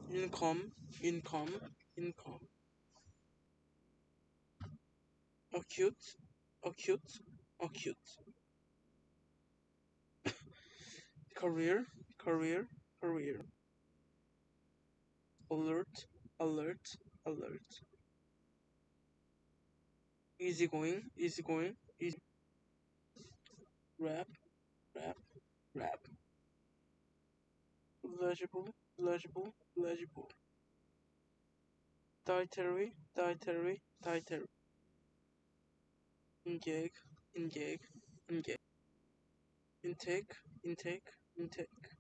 income, income, income, acute, acute, acute, career, career, career, alert, alert, alert, easygoing, easygoing, easy, rap, rap, rap, legible, legible, legible, dietary, dietary, dietary, engage, engage, engage, intake, intake, intake,